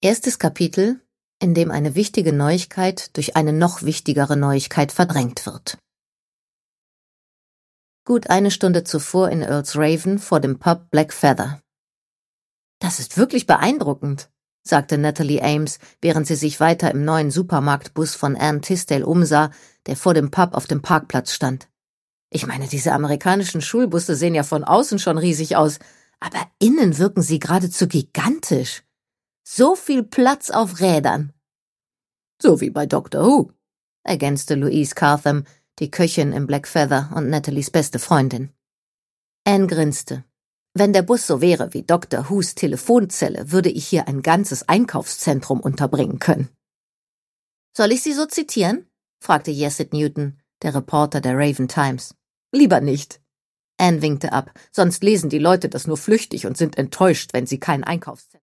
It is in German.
Erstes Kapitel, in dem eine wichtige Neuigkeit durch eine noch wichtigere Neuigkeit verdrängt wird. Gut eine Stunde zuvor in Earl's Raven vor dem Pub Black Feather. »Das ist wirklich beeindruckend«, sagte Natalie Ames, während sie sich weiter im neuen Supermarktbus von Ann Tisdale umsah, der vor dem Pub auf dem Parkplatz stand. »Ich meine, diese amerikanischen Schulbusse sehen ja von außen schon riesig aus, aber innen wirken sie geradezu gigantisch. So viel Platz auf Rädern.« »So wie bei Doctor Who«, ergänzte Louise Cartham, die Köchin im Black Feather und Natalies beste Freundin. Anne grinste. »Wenn der Bus so wäre wie Dr. Whos Telefonzelle, würde ich hier ein ganzes Einkaufszentrum unterbringen können.« »Soll ich Sie so zitieren?« fragte Yesset Newton, der Reporter der Raven Times. »Lieber nicht.« Anne winkte ab, sonst lesen die Leute das nur flüchtig und sind enttäuscht, wenn sie kein Einkaufszentrum